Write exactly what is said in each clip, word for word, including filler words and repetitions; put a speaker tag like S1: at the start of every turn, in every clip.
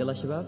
S1: يلا شباب.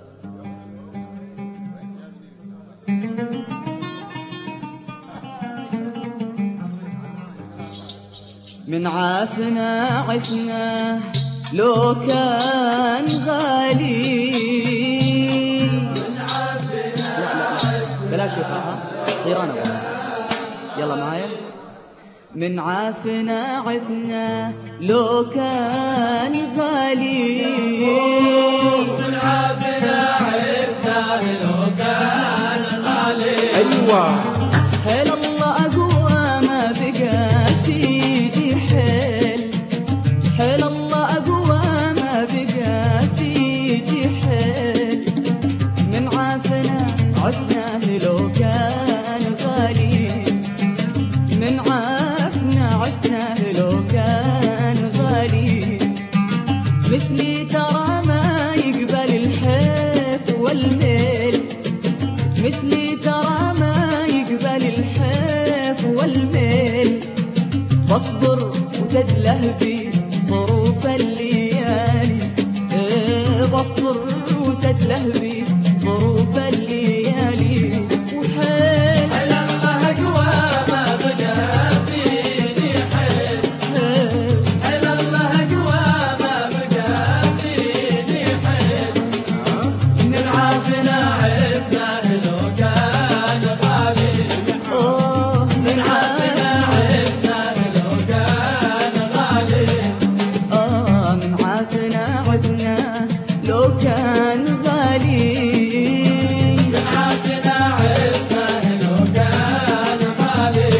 S1: من عافنا عفنا لو كان غالي. من عافنا لا لا لا بلاش يقع، طيران. يلا معايا. من عافنا عفنا لو كان غالي.
S2: من عافنا عفنا لو كان غالي.
S1: ايوه. حيل الله اقوى ما بقى في حيل. حيل الله اقوى ما بقى في حيل. من عافنا عفنا لو كان غالي. من عافنا عفنا لو كان غالي. مثلي ترى ما يقبل الحيف والميل. مثلي ترى ما يقبل الحيف والميل. بصبر وتدله بي ظروف الليالي. ايه بصبر وتدله بي ظروف الليالي. وحيل
S2: حيل الله اقوى ما بقى فيني حيل. حيل الله اقوى ما بقى فيني حيل. من عافنا عفنا لو كان غالي. من عافنا عفنا لو كان غالي.
S1: آه من عافنا عفنا لو كان غالي.
S2: من عافنا عفنا لو كان غالي.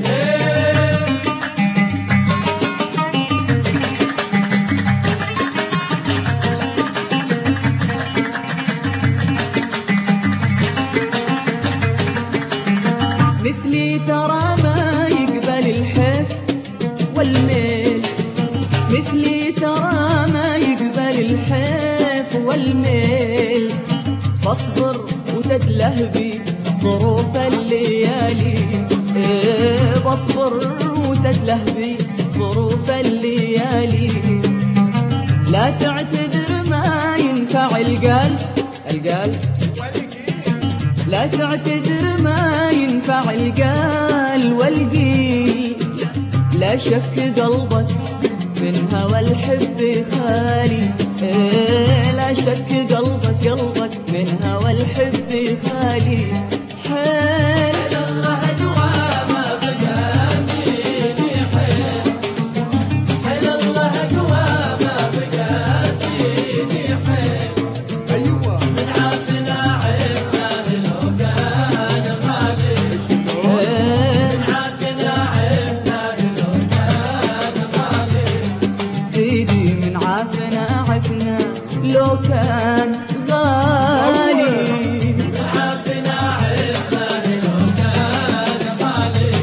S1: مثلي ترى ما يقبل الحف والميل. مثلي ترى ما يقبل الحف والميل. فاصبر وتدله بي ظروف الليالي. إيه بصبر وتدله بي ظروف الليالي. لا تعتذر ما ينفع القلب القلب. لا تعتذر ما ينفع القال والقيل. لا شك قلبك من هوى الحب خالي. إيه لا شك قلبك قلبك من هوى الحب خالي. حيل
S2: حيل الله اقوى ما بقى فيني حيل. حيل الله اقوى ما بقى فيني حيل.
S3: ايوه.
S2: من عافنا عفنا لو كان غالي.
S1: إيه
S2: من عافنا عفنا لو كان غالي.
S1: سيدي من عافنا عفنا لو كان غالي.
S2: من عافنا عفنا لو كان غالي.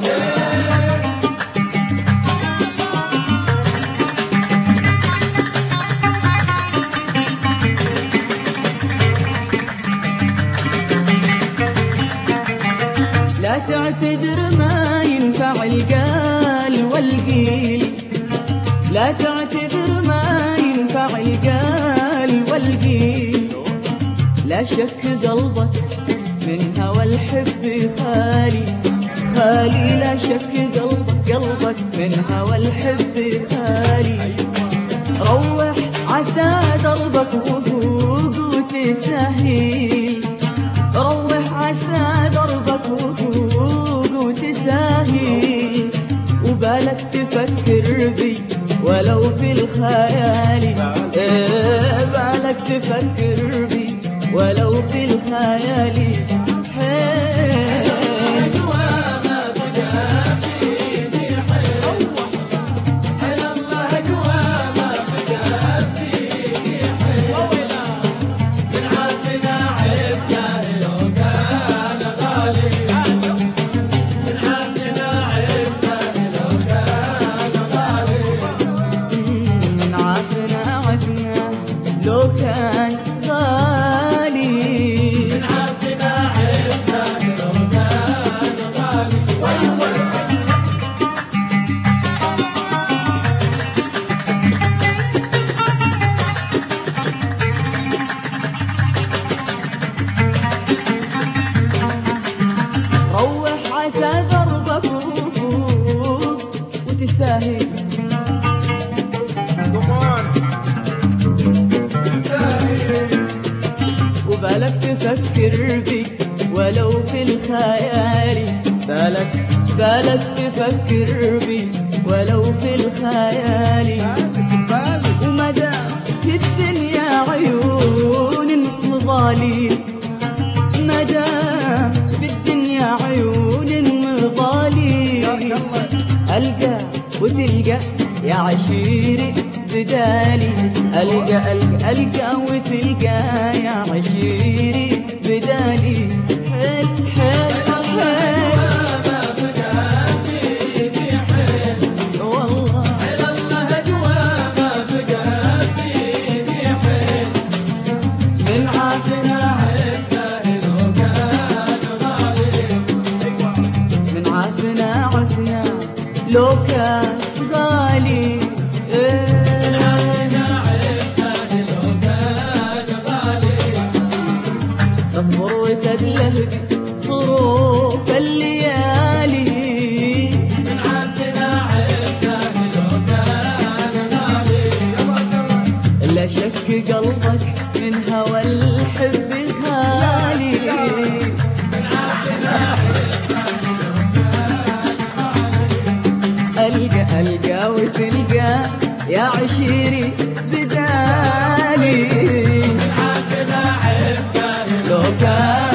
S1: لا تعتذر ما ينفع القال والقيل. لا تعتذر ما ينفع القال والقيل. لا شك قلبك من هوى الحب خالي. خالي لا شك قلبك قلبك من هوى الحب خالي. روح عسى دربك وفوق وتسهيل. روح عسى دربك وفوق وتساهيل. وبالك تفكر بي ولو في الخيال. إيه بالك تفكر بي ولو في الخيال. حيل
S2: اقوى ما بقى فيني حيل. حيل الله اقوى ما بقى فيني حيل. من عافنا عفنا لو كان غالي. من عافنا عفنا لو كان غالي.
S1: من عافنا عفنا لو كان غالي.
S2: من عافنا عفنا لو كان غالي.
S1: وبالك تفكر بي ولو في الخيال، بالك بالك تفكر بي ولو في الخيال. ومدى في الدنيا عيون مضالين، مدى في الدنيا عيون مضالين. ألقى وتلقى يا عشيري بدالي، ألقى ألقى ألقى وتلقى يا عشيري بدالي. حيل حيل حيل والله
S2: حيل الله أجوى ما بقى فيني حيل. من عافنا عفنا لو كان غالي،
S1: من عافنا عفنا لو كان غالي.
S2: من عافنا عفنا لو كان غالي.
S1: تصبر وتدلهج صروف الليالي،
S2: من عافنا عفنا لو كان غالي.
S1: لا شك قلبك من هوى الحب خالي.
S2: من عافنا
S1: ألقى ألقى وتلقى يا عشيري بدالي.
S2: عافنا عفنا
S1: لو كان